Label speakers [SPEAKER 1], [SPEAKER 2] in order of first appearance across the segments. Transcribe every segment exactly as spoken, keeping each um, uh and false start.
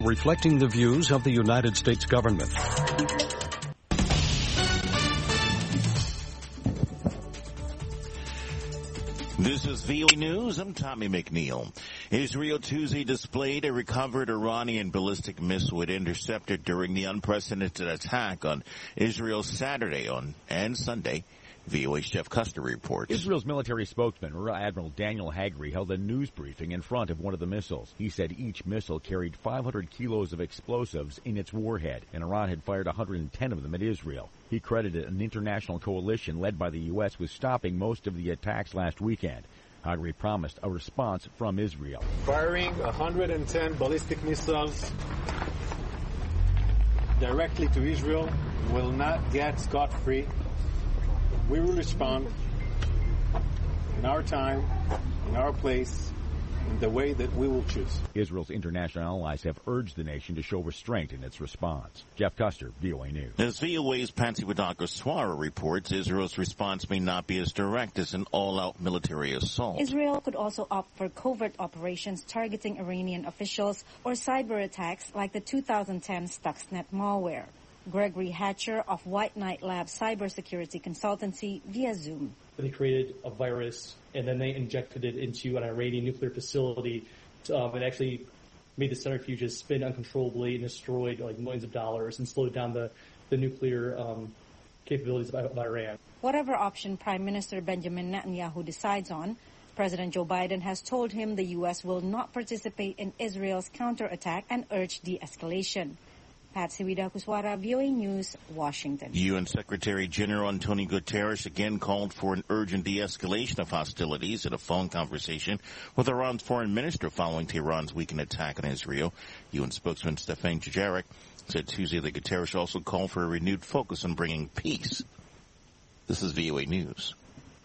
[SPEAKER 1] reflecting the views of the United States government.
[SPEAKER 2] This is V O A News. I'm Tommy McNeil. Israel Tuesday displayed a recovered Iranian ballistic missile it intercepted during the unprecedented attack on Israel Saturday on and Sunday. V O A's Jeff Custer reports.
[SPEAKER 3] Israel's military spokesman, Rear Admiral Daniel Hagri, held a news briefing in front of one of the missiles. He said each missile carried five hundred kilos of explosives in its warhead, and Iran had fired one hundred ten of them at Israel. He credited an international coalition led by the U S with stopping most of the attacks last weekend. Hagri promised a response from Israel.
[SPEAKER 4] Firing one hundred ten ballistic missiles directly to Israel will not get scot-free. We will respond in our time, in our place, in the way that we will choose.
[SPEAKER 3] Israel's international allies have urged the nation to show restraint in its response. Jeff Custer, V O A News.
[SPEAKER 2] As V O A's Patsy Wadaka-Swara reports, Israel's response may not be as direct as an all-out military assault.
[SPEAKER 5] Israel could also opt for covert operations targeting Iranian officials or cyber attacks like the two thousand ten Stuxnet malware. Gregory Hatcher of White Knight Labs cybersecurity consultancy via Zoom.
[SPEAKER 6] They created a virus and then they injected it into an Iranian nuclear facility. Um, it actually made the centrifuges spin uncontrollably and destroyed like millions of dollars and slowed down the, the nuclear um, capabilities of, of Iran.
[SPEAKER 5] Whatever option Prime Minister Benjamin Netanyahu decides on, President Joe Biden has told him the U S will not participate in Israel's counterattack and urged de-escalation. Patsy Wadaka-Swara, V O A News, Washington.
[SPEAKER 2] U N Secretary General Antonio Guterres again called for an urgent de-escalation of hostilities in a phone conversation with Iran's foreign minister following Tehran's weekend attack on Israel. U N spokesman Stefan Dujarric said Tuesday that Guterres also called for a renewed focus on bringing peace. This is V O A News.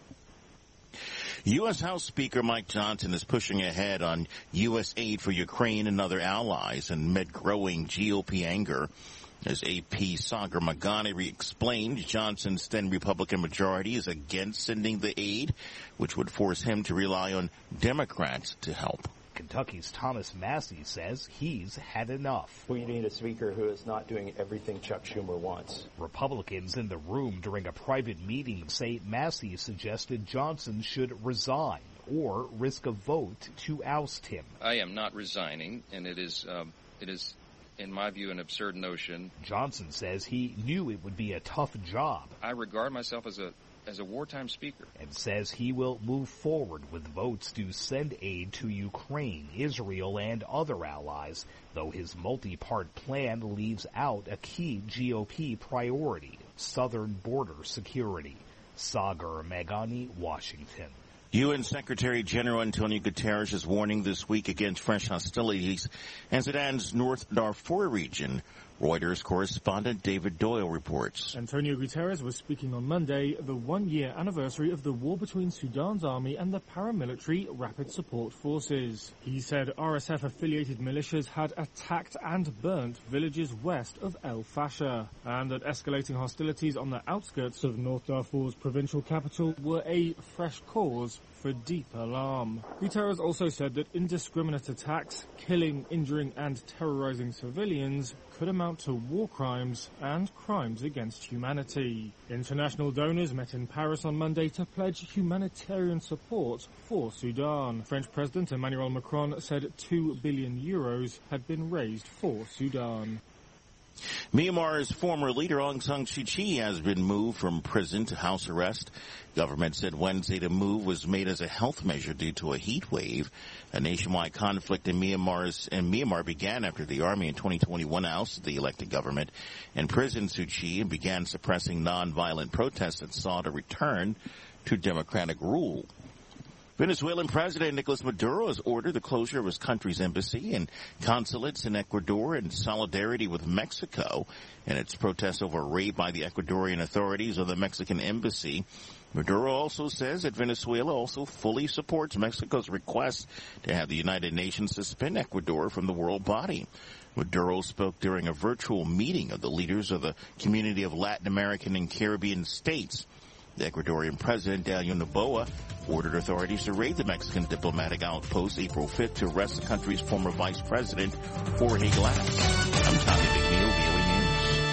[SPEAKER 2] U S House Speaker Mike Johnson is pushing ahead on U S aid for Ukraine and other allies amid growing G O P anger. As A P Sagar Magani explained, Johnson's then Republican majority is against sending the aid, which would force him to rely on Democrats to help.
[SPEAKER 7] Kentucky's Thomas Massie says he's had enough.
[SPEAKER 8] We need a speaker who is not doing everything Chuck Schumer wants.
[SPEAKER 7] Republicans in the room during a private meeting say Massie suggested Johnson should resign or risk a vote to oust him.
[SPEAKER 9] I am not resigning, and it is, um, it is, in my view, an absurd notion.
[SPEAKER 7] Johnson says he knew it would be a tough job.
[SPEAKER 9] I regard myself as a as a wartime speaker.
[SPEAKER 7] And says he will move forward with votes to send aid to Ukraine, Israel, and other allies, though his multi-part plan leaves out a key G O P priority, southern border security. Sagar Magani, Washington.
[SPEAKER 2] U N Secretary General Antonio Guterres is warning this week against fresh hostilities in Sudan's North Darfur region. Reuters correspondent David Doyle reports.
[SPEAKER 10] Antonio Guterres was speaking on Monday, the one-year anniversary of the war between Sudan's army and the paramilitary Rapid Support Forces. He said R S F-affiliated militias had attacked and burnt villages west of El Fasher, and that escalating hostilities on the outskirts of North Darfur's provincial capital were a fresh cause for deep alarm. Guterres also said that indiscriminate attacks, killing, injuring and terrorizing civilians could amount to war crimes and crimes against humanity. International donors met in Paris on Monday to pledge humanitarian support for Sudan. French President Emmanuel Macron said two billion euros had been raised for Sudan.
[SPEAKER 2] Myanmar's former leader Aung San Suu Kyi has been moved from prison to house arrest. Government said Wednesday the move was made as a health measure due to a heat wave. A nationwide conflict in Myanmar's in Myanmar began after the army in twenty twenty-one ousted the elected government and imprisoned Suu Kyi and began suppressing nonviolent protests that sought a return to democratic rule. Venezuelan President Nicolas Maduro has ordered the closure of his country's embassy and consulates in Ecuador in solidarity with Mexico in its protests over a raid by the Ecuadorian authorities of the Mexican embassy. Maduro also says that Venezuela also fully supports Mexico's request to have the United Nations suspend Ecuador from the world body. Maduro spoke during a virtual meeting of the leaders of the community of Latin American and Caribbean states. The Ecuadorian President Daniel Noboa ordered authorities to raid the Mexican diplomatic outpost April fifth to arrest the country's former vice president, Jorge Glass. I'm Tommy McNeil, V O A News.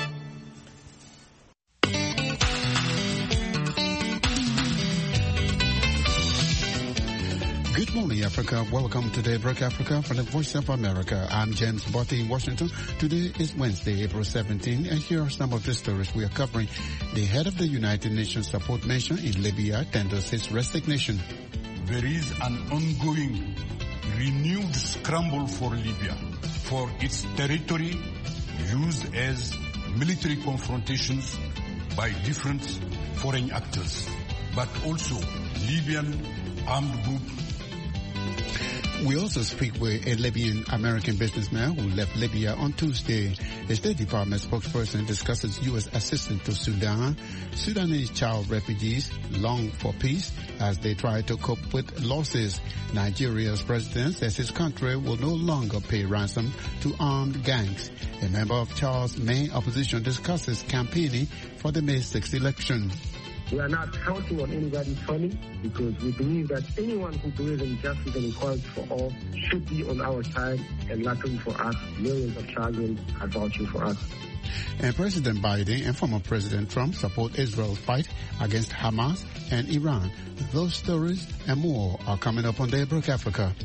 [SPEAKER 11] Good morning, Africa. Welcome to Daybreak Africa from the Voice of America. I'm James Botti in Washington. Today is Wednesday, April seventeenth, and here are some of the stories we are covering. The head of the United Nations support mission in Libya tenders his resignation.
[SPEAKER 12] There is an ongoing, renewed scramble for Libya, for its territory used as military confrontations by different foreign actors, but also Libyan armed groups.
[SPEAKER 11] We also speak with a Libyan-American businessman who left Libya on Tuesday. The State Department spokesperson discusses U S assistance to Sudan. Sudanese child refugees long for peace as they try to cope with losses. Nigeria's president says his country will no longer pay ransom to armed gangs. A member of Charles' main opposition discusses campaigning for the May sixth election.
[SPEAKER 13] We are not counting on anybody's money because we believe that anyone who believes in justice and equality for all should be on our side, and luckily for us, millions of children are vouching for us.
[SPEAKER 11] And President Biden and former President Trump support Israel's fight against Hamas and Iran. Those stories and more are coming up on Daybreak Africa.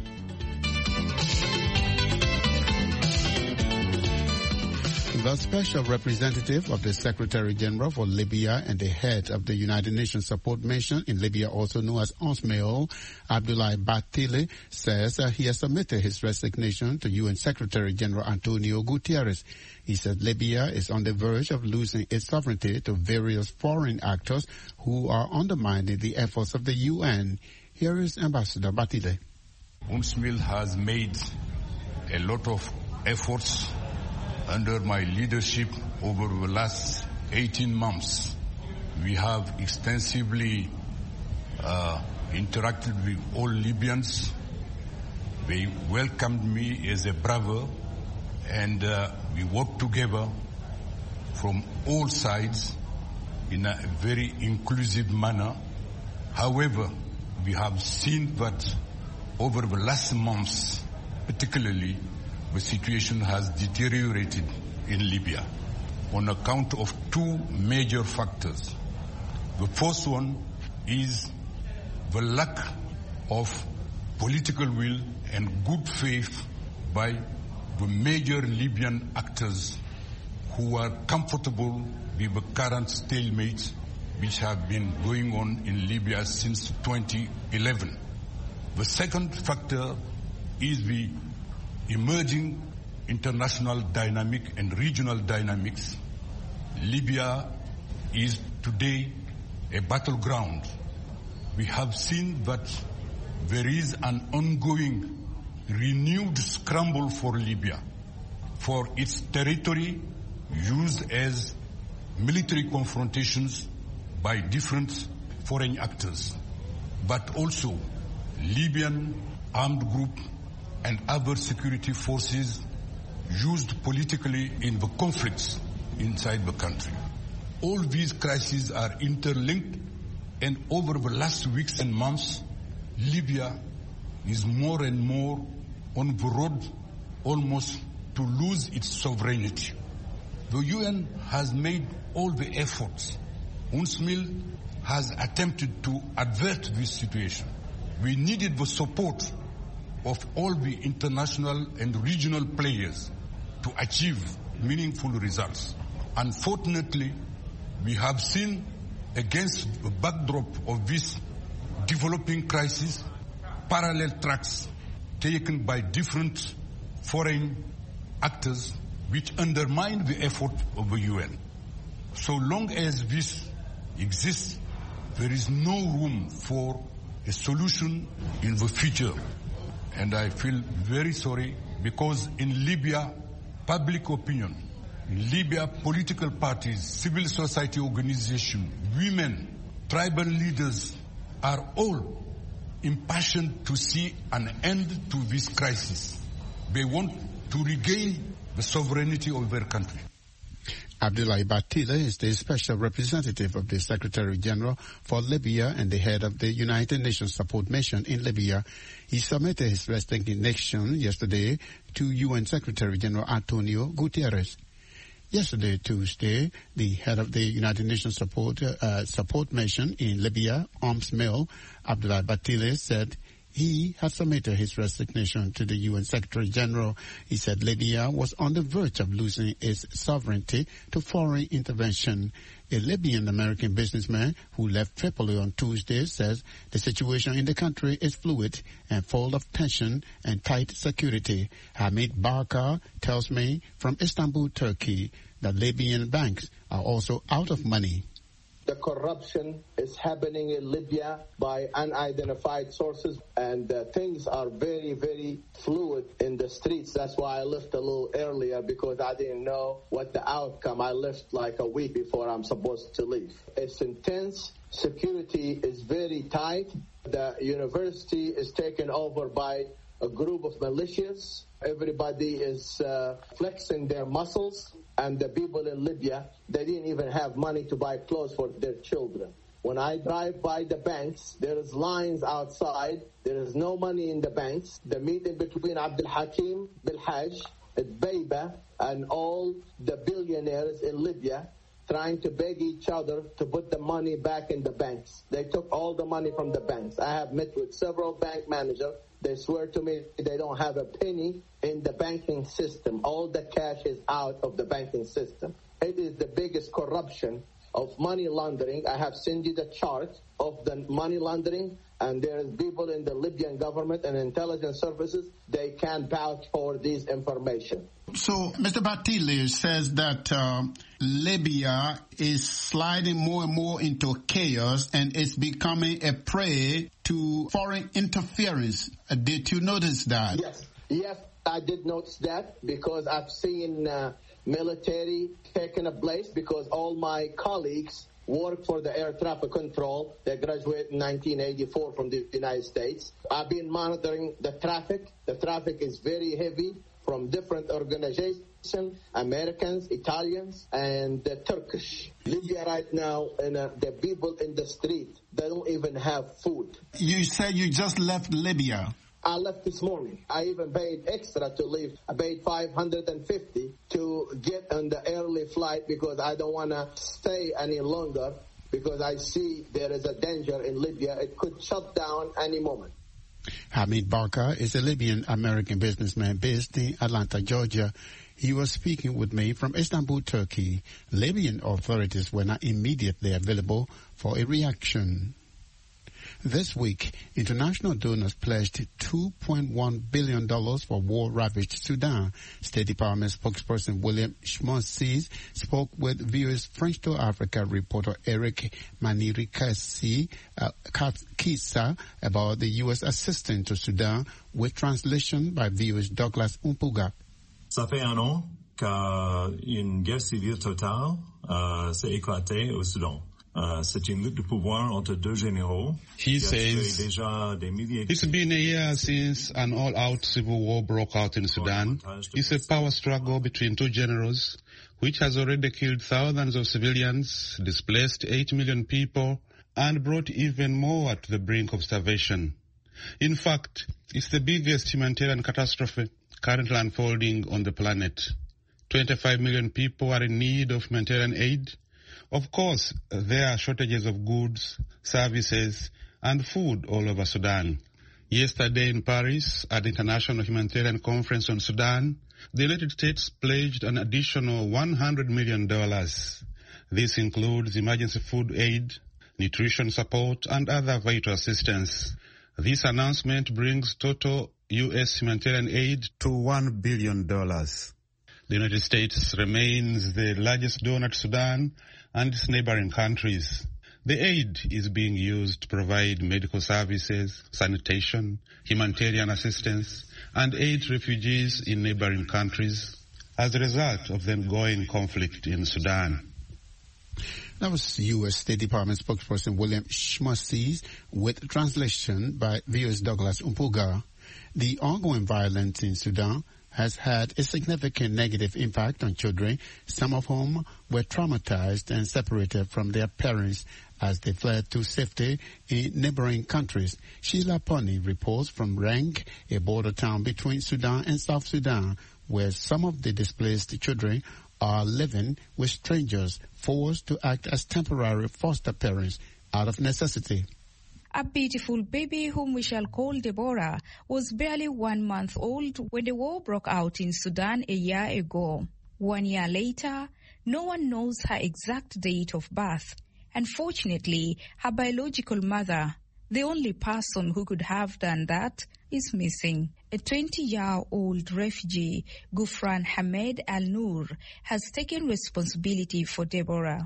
[SPEAKER 11] The special representative of the Secretary General for Libya and the head of the United Nations support mission in Libya, also known as UNSMIL, Abdoulaye Bathily, says uh, he has submitted his resignation to U N Secretary General Antonio Guterres. He said Libya is on the verge of losing its sovereignty to various foreign actors who are undermining the efforts of the U N. Here is Ambassador Bathily.
[SPEAKER 12] UNSMIL has made a lot of efforts under my leadership over the last eighteen months. We have extensively uh, interacted with all Libyans. They welcomed me as a brother, and uh, we worked together from all sides in a very inclusive manner. However, we have seen that over the last months, particularly, the situation has deteriorated in Libya on account of two major factors. The first one is the lack of political will and good faith by the major Libyan actors who are comfortable with the current stalemate which have been going on in Libya since twenty eleven. The second factor is the emerging international dynamic and regional dynamics. Libya is today a battleground. We have seen that there is an ongoing, renewed scramble for Libya, for its territory used as military confrontations by different foreign actors, but also Libyan armed groups and other security forces used politically in the conflicts inside the country. All these crises are interlinked, and over the last weeks and months, Libya is more and more on the road almost to lose its sovereignty. The U N has made all the efforts. UNSMIL has attempted to avert this situation. We needed the support of all the international and regional players to achieve meaningful results. Unfortunately, we have seen, against the backdrop of this developing crisis, parallel tracks taken by different foreign actors which undermine the effort of the U N. So long as this exists, there is no room for a solution in the future. And I feel very sorry because in Libya, public opinion, in Libya, political parties, civil society organizations, women, tribal leaders are all impassioned to see an end to this crisis. They want to regain the sovereignty of their country.
[SPEAKER 11] Abdoulaye Bathily is the special representative of the Secretary General for Libya and the head of the United Nations Support Mission in Libya. He submitted his resignation yesterday to U N Secretary General Antonio Guterres. Yesterday, Tuesday, the head of the United Nations Support uh, Support Mission in Libya, Arms Mill, Abdoulaye Bathily, said he had submitted his resignation to the U N Secretary General. He said Libya was on the verge of losing its sovereignty to foreign intervention. A Libyan-American businessman who left Tripoli on Tuesday says the situation in the country is fluid and full of tension and tight security. Hamid Barka tells me from Istanbul, Turkey, that Libyan banks are also out of money.
[SPEAKER 14] The corruption is happening in Libya by unidentified sources, and uh, things are very, very fluid in the streets. That's why I left a little earlier, because I didn't know what the outcome. I left like a week before I'm supposed to leave. It's intense. Security is very tight. The university is taken over by a group of militias. Everybody is uh, flexing their muscles. And the people in Libya, they didn't even have money to buy clothes for their children. When I drive by the banks, there is lines outside. There is no money in the banks. The meeting between Abdul Hakim Bilhaj, Beiba, and all the billionaires in Libya trying to beg each other to put the money back in the banks. They took all the money from the banks. I have met with several bank managers. They swear to me they don't have a penny in the banking system. All the cash is out of the banking system. It is the biggest corruption of money laundering. I have sent you the chart of the money laundering, and there is people in the Libyan government and intelligence services, they can vouch for this information.
[SPEAKER 11] So, Mister Bathily says that uh, Libya is sliding more and more into chaos and is becoming a prey to foreign interference. Uh, did you notice that?
[SPEAKER 14] Yes, yes, I did notice that, because I've seen uh, military taking a place, because all my colleagues work for the air traffic control. They graduated in nineteen eighty-four from the United States. I've been monitoring the traffic. The traffic is very heavy from different organizations, Americans, Italians, and uh, Turkish. Libya right now, and uh, the people in the street, they don't even have food.
[SPEAKER 11] You said you just left Libya.
[SPEAKER 14] I left this morning. I even paid extra to leave. I paid five hundred fifty to get on the early flight, because I don't want to stay any longer, because I see there is a danger in Libya. It could shut down any moment.
[SPEAKER 11] Hamid Barka is a Libyan-American businessman based in Atlanta, Georgia. He was speaking with me from Istanbul, Turkey. Libyan authorities were not immediately available for a reaction. This week, international donors pledged two point one billion dollars for war-ravaged Sudan. State Department spokesperson William Schmosses spoke with V O's French to Africa reporter Eric Manirikasi uh, Kisa about the U S assistance to Sudan, with translation by V O's Douglas Umpuga.
[SPEAKER 15] Ça fait un an qu'une guerre civile totale uh, s'est éclatée au Soudan. Uh, c'est une lutte de pouvoir entre deux généraux.
[SPEAKER 16] He says it's been a year since an all-out civil war broke out in Sudan. It's a power struggle between two generals, which has already killed thousands of civilians, displaced eight million people, and brought even more to the brink of starvation. In fact, it's the biggest humanitarian catastrophe currently unfolding on the planet. twenty-five million people are in need of humanitarian aid. Of course, there are shortages of goods, services, and food all over Sudan. Yesterday in Paris, at the International Humanitarian Conference on Sudan, the United States pledged an additional one hundred million dollars. This includes emergency food aid, nutrition support, and other vital assistance. This announcement brings total U S humanitarian aid to one billion dollars. The United States remains the largest donor to Sudan and its neighboring countries. The aid is being used to provide medical services, sanitation, humanitarian assistance, and aid to refugees in neighboring countries as a result of the ongoing conflict in Sudan.
[SPEAKER 11] That was U S State Department spokesperson William Schmosses, with translation by V O's Douglas Umpuga. The ongoing violence in Sudan has had a significant negative impact on children, some of whom were traumatized and separated from their parents as they fled to safety in neighboring countries. Sheila Pony reports from Reng, a border town between Sudan and South Sudan, where some of the displaced children are living with strangers, forced to act as temporary foster parents out of necessity.
[SPEAKER 17] A beautiful baby whom we shall call Deborah was barely one month old when the war broke out in Sudan a year ago. One year later, no one knows her exact date of birth. Unfortunately, her biological mother, the only person who could have done that, is missing. A twenty-year-old refugee, Gufran Hamed Al-Nur, has taken responsibility for Deborah.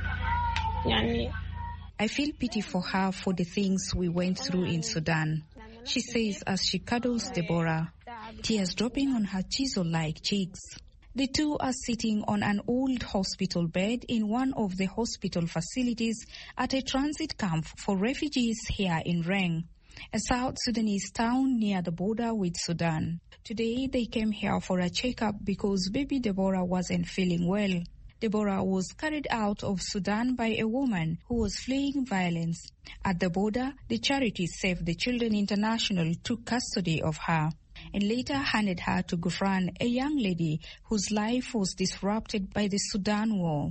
[SPEAKER 17] I feel pity for her for the things we went through in Sudan, she says as she cuddles Deborah, tears dropping on her chisel-like cheeks. The two are sitting on an old hospital bed in one of the hospital facilities at a transit camp for refugees here in Reng, a South Sudanese town near the border with Sudan. Today they came here for a checkup because baby Deborah wasn't feeling well. Deborah was carried out of Sudan by a woman who was fleeing violence. At the border, the charity Save the Children International took custody of her and later handed her to Gufran, a young lady whose life was disrupted by the Sudan war.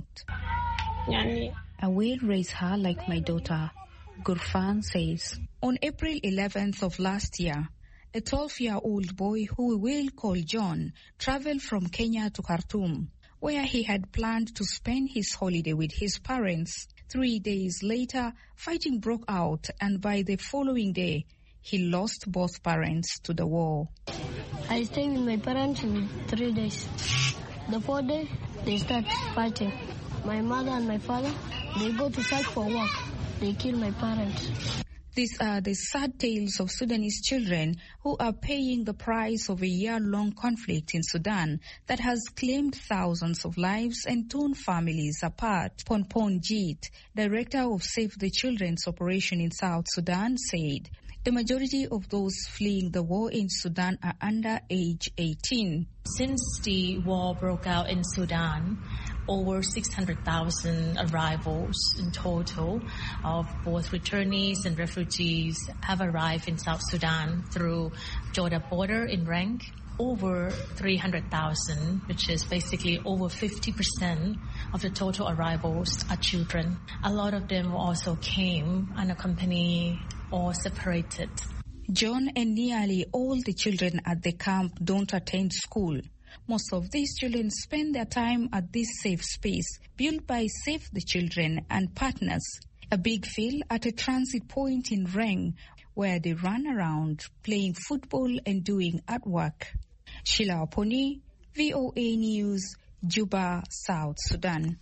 [SPEAKER 17] I will raise her like my daughter, Gufran says. On April eleventh of last year, a twelve-year-old boy who we will call John traveled from Kenya to Khartoum, where he had planned to spend his holiday with his parents. Three days later, fighting broke out, and by the following day, he lost both parents to the war.
[SPEAKER 18] I stayed with my parents for three days. The fourth day, they start fighting. My mother and my father, they go to search for work. They kill my parents.
[SPEAKER 17] These are the sad tales of Sudanese children who are paying the price of a year-long conflict in Sudan that has claimed thousands of lives and torn families apart. Ponpon Jeet, director of Save the Children's operation in South Sudan, said the majority of those fleeing the war in Sudan are under age eighteen.
[SPEAKER 19] Since the war broke out in Sudan, over six hundred thousand arrivals in total of both returnees and refugees have arrived in South Sudan through Jordan border in Reng. Over three hundred thousand, which is basically over fifty percent of the total arrivals, are children. A lot of them also came unaccompanied or separated.
[SPEAKER 17] John and nearly all the children at the camp don't attend school. Most of these children spend their time at this safe space built by Save the Children and partners, a big field at a transit point in Reng where they run around playing football and doing artwork. Sheila Pony, V O A News, Juba, South Sudan.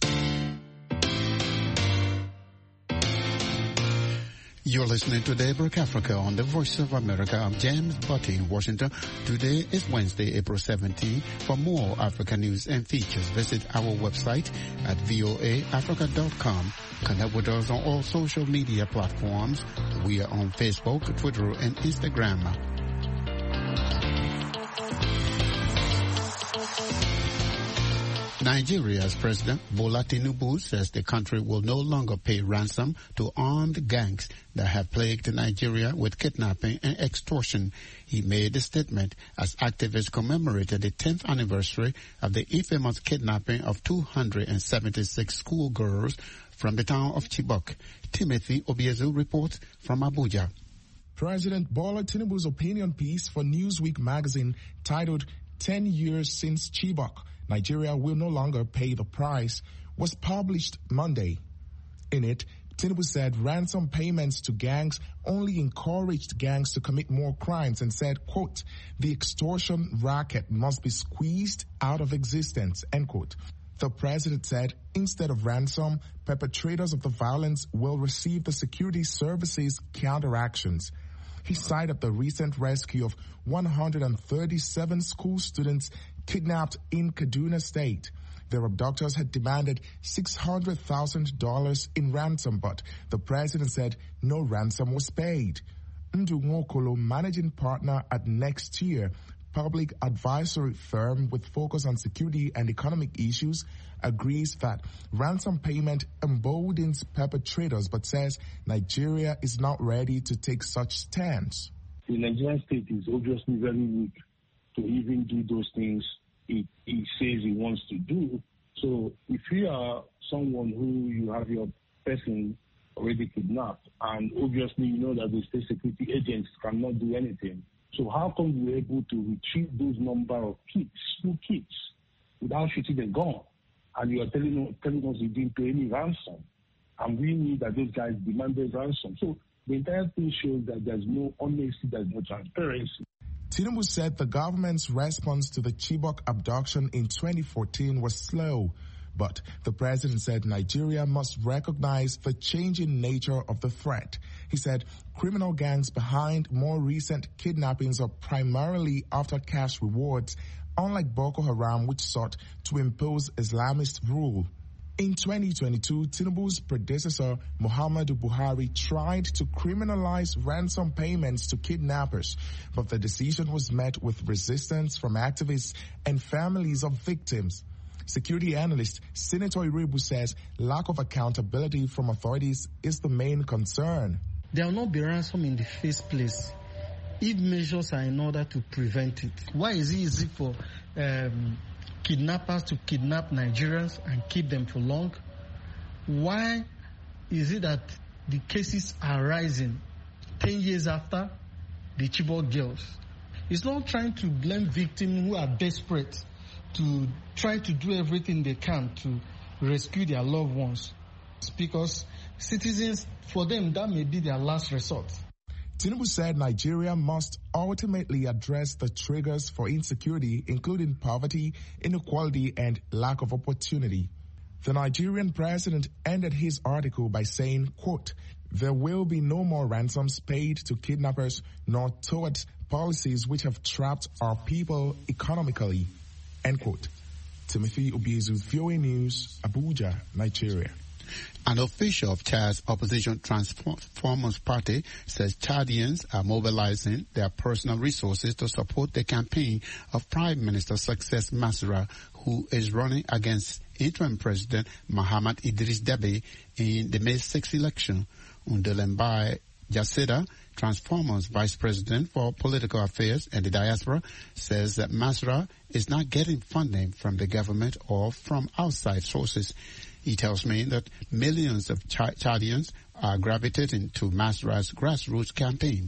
[SPEAKER 11] You're listening to Daybreak Africa on the Voice of America. I'm James Butty in Washington. Today is Wednesday, April seventeenth. For more Africa news and features, visit our website at voa africa dot com. Connect with us on all social media platforms. We are on Facebook, Twitter, and Instagram. Nigeria's President Bola Tinubu says the country will no longer pay ransom to armed gangs that have plagued Nigeria with kidnapping and extortion. He made the statement as activists commemorated the tenth anniversary of the infamous kidnapping of two hundred seventy-six schoolgirls from the town of Chibok. Timothy Obiezu reports from Abuja.
[SPEAKER 20] President Bola Tinubu's opinion piece for Newsweek magazine titled ten years Since Chibok, Nigeria Will No Longer Pay the Price, was published Monday. In it, Tinubu said ransom payments to gangs only encouraged gangs to commit more crimes and said, quote, the extortion racket must be squeezed out of existence, end quote. The president said instead of ransom, perpetrators of the violence will receive the security services counteractions. He cited the recent rescue of one hundred thirty-seven school students kidnapped in Kaduna State. Their abductors had demanded six hundred thousand dollars in ransom, but the president said no ransom was paid. Ndu Nwokolo, managing partner at Next Year, public advisory firm with focus on security and economic issues, agrees that ransom payment emboldens perpetrators but says Nigeria is not ready to take such stance.
[SPEAKER 21] The Nigerian state is obviously very weak to even do those things it, it says it wants to do. So if you are someone who you have your person already kidnapped, and obviously you know that the state security agents cannot do anything, so how come you were able to retrieve those number of kids, school kids, without shooting a gun? And you are telling, telling us you didn't pay any ransom. And we knew that those guys demanded ransom. So the entire thing shows that there's no honesty, there's no transparency.
[SPEAKER 20] Tinubu said the government's response to the Chibok abduction in twenty fourteen was slow, but the president said Nigeria must recognize the changing nature of the threat. He said criminal gangs behind more recent kidnappings are primarily after cash rewards, unlike Boko Haram, which sought to impose Islamist rule. In twenty twenty-two, Tinubu's predecessor, Muhammadu Buhari, tried to criminalize ransom payments to kidnappers, but the decision was met with resistance from activists and families of victims. Security analyst Senator Irebu says lack of accountability from authorities is the main concern.
[SPEAKER 22] There will not be ransom in the first place if measures are in order to prevent it. Why is it easy for um, kidnappers to kidnap Nigerians and keep them for long? Why is it that the cases are rising ten years after the Chibok girls? It's not trying to blame victims who are desperate to try to do everything they can to rescue their loved ones. It's because citizens, for them, that may be their last resort.
[SPEAKER 20] Tinubu said Nigeria must ultimately address the triggers for insecurity, including poverty, inequality, and lack of opportunity. The Nigerian president ended his article by saying, quote, "There will be no more ransoms paid to kidnappers nor towards policies which have trapped our people economically," end quote. Timothy Obiezu, V O A News, Abuja, Nigeria.
[SPEAKER 11] An official of Chad's opposition Transformers Party says Chadians are mobilizing their personal resources to support the campaign of Prime Minister Success Masra, who is running against interim President Mahamat Idris Deby in the May sixth election. Undelembai Jaseda, Transformers Vice President for Political Affairs and the Diaspora, says that Masra is not getting funding from the government or from outside sources. He tells me that millions of Ch- Chadians are gravitating to Masra's grassroots campaign.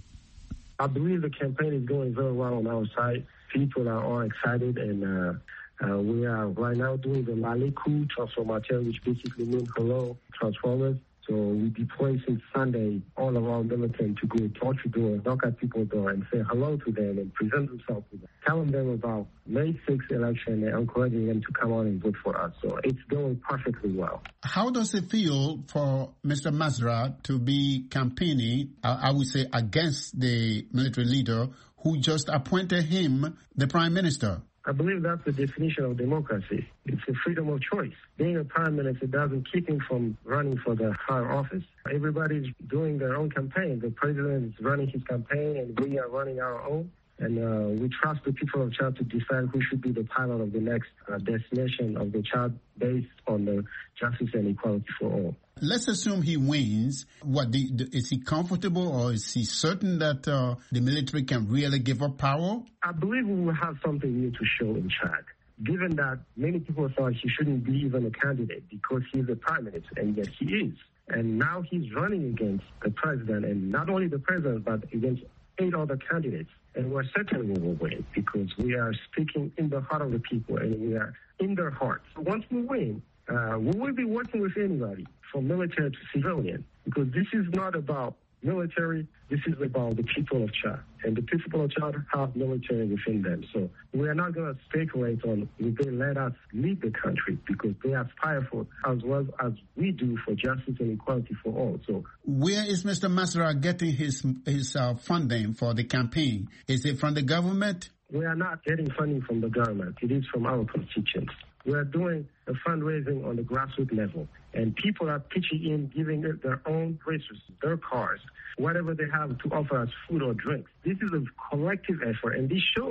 [SPEAKER 13] I believe the campaign is going very well on our side. People are all excited, and uh, uh, we are right now doing the Laliku Transformateur, which basically means hello, Transformers. So we deploy since Sunday all around Milton to go door to door, knock at people's door and say hello to them and present themselves to them. Telling them about May sixth election and encouraging them to come out and vote for us. So it's going perfectly well.
[SPEAKER 11] How does it feel for Mister Masra to be campaigning, uh, I would say, against the military leader who just appointed him the prime minister?
[SPEAKER 13] I believe that's the definition of democracy. It's a freedom of choice. Being a prime minister doesn't keep him from running for the higher office. Everybody's doing their own campaign. The president is running his campaign, and we are running our own. And uh, we trust the people of Chad to decide who should be the pilot of the next uh, destination of the Chad based on the justice and equality for all.
[SPEAKER 11] Let's assume he wins. What the, the, is he comfortable, or is he certain that uh, the military can really give up power?
[SPEAKER 13] I believe we will have something new to show in Chad, given that many people thought he shouldn't be even a candidate because he's the prime minister, and yet he is. And now he's running against the president, and not only the president, but against eight other candidates. And we're certain we will win because we are speaking in the heart of the people, and we are in their hearts. So once we win, uh, we will be working with anybody, from military to civilian, because this is not about military, this is about the people of Chad. And the people of Chad have military within them. So we are not going to speculate on if they let us lead the country, because they aspire for as well as we do for justice and equality for all. So
[SPEAKER 11] where is Mister Masra getting his his uh, funding for the campaign? Is it from the government?
[SPEAKER 13] We are not getting funding from the government. It is from our constituents. We are doing a fundraising on the grassroots level, and people are pitching in, giving it their own resources, their cars, whatever they have to offer us, food or drinks. This is a collective effort, and this shows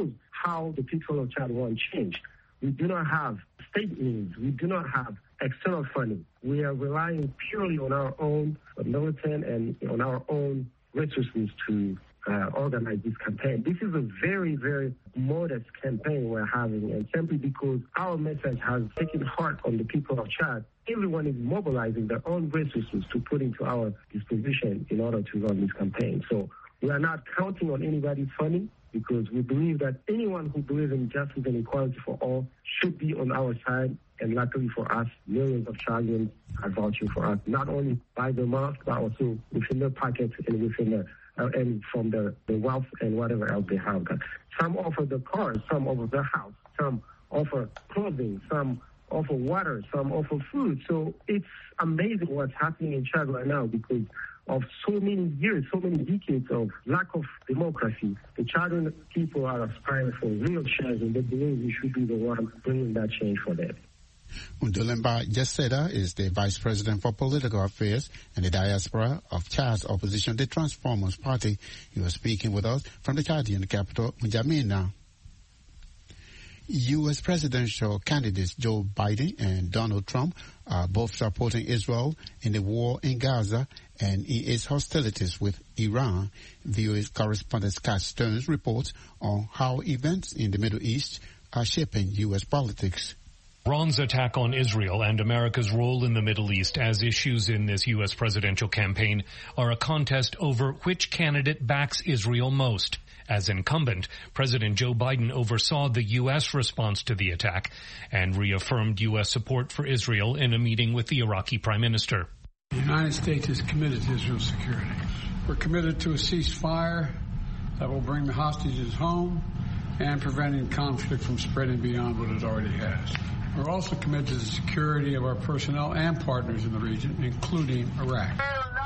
[SPEAKER 13] how the people of Chad want change. We do not have state means. We do not have external funding. We are relying purely on our own militant and on our own resources to uh, organize this campaign. This is a very, very modest campaign we're having, and simply because our message has taken heart on the people of Chad, everyone is mobilizing their own resources to put into our disposition in order to run this campaign. So we are not counting on anybody's funding, because we believe that anyone who believes in justice and equality for all should be on our side. And luckily for us, millions of Chadians are vouching for us, not only by the mosque, but also within their pockets and within the, uh, and from the, the wealth and whatever else they have. Some offer the cars, some offer the house, some offer clothing, some offer water, some offer food. So it's amazing what's happening in Chad right now, because of so many years, so many decades of lack of democracy. The Chadian people are aspiring for real change, and they believe we should be the one bringing that change for them.
[SPEAKER 11] Ndulemba Jeseda is the Vice President for Political Affairs and the Diaspora of Chad's opposition, the Transformers Party. He was speaking with us from the Chadian capital, N'Djamena. U S presidential candidates Joe Biden and Donald Trump are both supporting Israel in the war in Gaza and in its hostilities with Iran. V O A's correspondent Scott Stearns reports on how events in the Middle East are shaping U S politics.
[SPEAKER 1] Iran's attack on Israel and America's role in the Middle East as issues in this U S presidential campaign are a contest over which candidate backs Israel most. As incumbent, President Joe Biden oversaw the U S response to the attack and reaffirmed U S support for Israel in a meeting with the Iraqi Prime Minister.
[SPEAKER 4] The United States is committed to Israel's security. We're committed to a ceasefire that will bring the hostages home and preventing conflict from spreading beyond what it already has. We're also committed to the security of our personnel and partners in the region, including Iraq.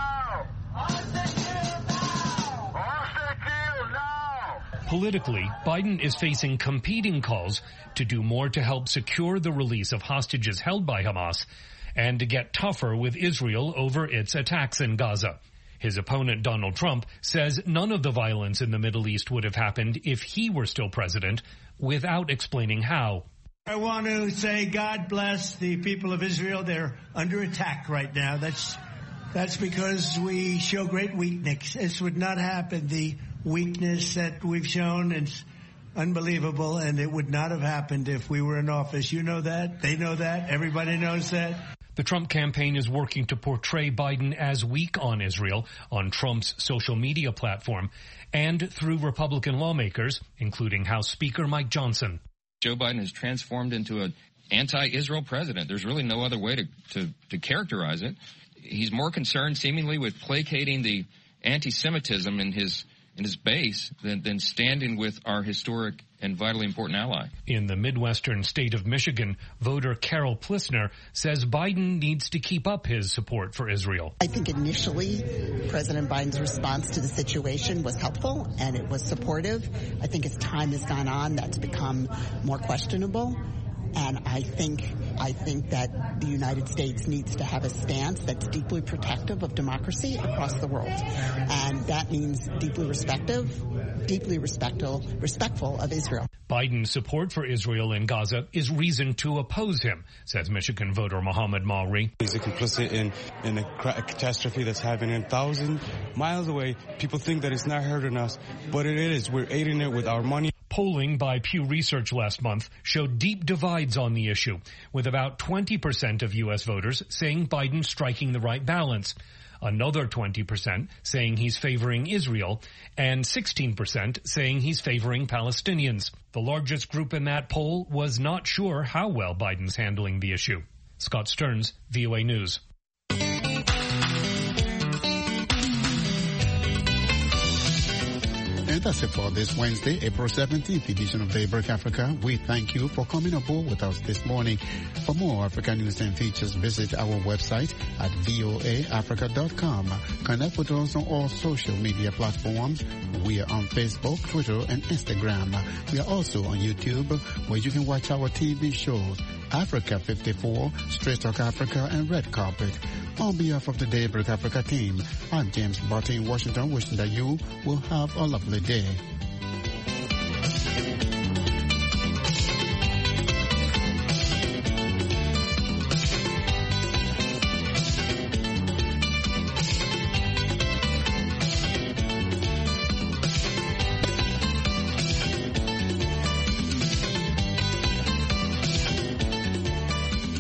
[SPEAKER 1] Politically, Biden is facing competing calls to do more to help secure the release of hostages held by Hamas and to get tougher with Israel over its attacks in Gaza. His opponent, Donald Trump, says none of the violence in the Middle East would have happened if he were still president, without explaining how.
[SPEAKER 23] I want to say God bless the people of Israel. They're under attack right now. That's that's because we show great weakness. This would not happen. The weakness that we've shown is unbelievable, and it would not have happened if we were in office. You know that. They know that. Everybody knows that.
[SPEAKER 1] The Trump campaign is working to portray Biden as weak on Israel on Trump's social media platform and through Republican lawmakers, including House Speaker Mike Johnson.
[SPEAKER 9] Joe Biden has transformed into an anti-Israel president. There's really no other way to, to, to characterize it. He's more concerned seemingly with placating the anti-Semitism in his in his base than, than standing with our historic and vitally important ally.
[SPEAKER 1] In the Midwestern state of Michigan, voter Carol Plissner says Biden needs to keep up his support for Israel.
[SPEAKER 24] I think initially President Biden's response to the situation was helpful and it was supportive. I think as time has gone on, that's become more questionable. And I think I think that the United States needs to have a stance that's deeply protective of democracy across the world. And that means deeply respective, deeply respectful, respectful of Israel.
[SPEAKER 1] Biden's support for Israel in Gaza is reason to oppose him, says Michigan voter Mohammed Mauri.
[SPEAKER 25] He's a complicit in, in a catastrophe that's happening a thousand miles away. People think that it's not hurting us, but it is. We're aiding it with our money.
[SPEAKER 1] Polling by Pew Research last month showed deep divides on the issue, with about twenty percent of U S voters saying Biden's striking the right balance, another twenty percent saying he's favoring Israel, and sixteen percent saying he's favoring Palestinians. The largest group in that poll was not sure how well Biden's handling the issue. Scott Stearns, V O A News.
[SPEAKER 11] And that's it for this Wednesday, April seventeenth edition of Daybreak Africa. We thank you for coming aboard with us this morning. For more African news and features, visit our website at V O A Africa dot com. Connect with us on all social media platforms. We are on Facebook, Twitter, and Instagram. We are also on YouTube, where you can watch our T V shows, Africa fifty-four, Straight Talk Africa, and Red Carpet. On behalf of the Daybreak Africa team, I'm James Barty in Washington, wishing that you will have a lovely day.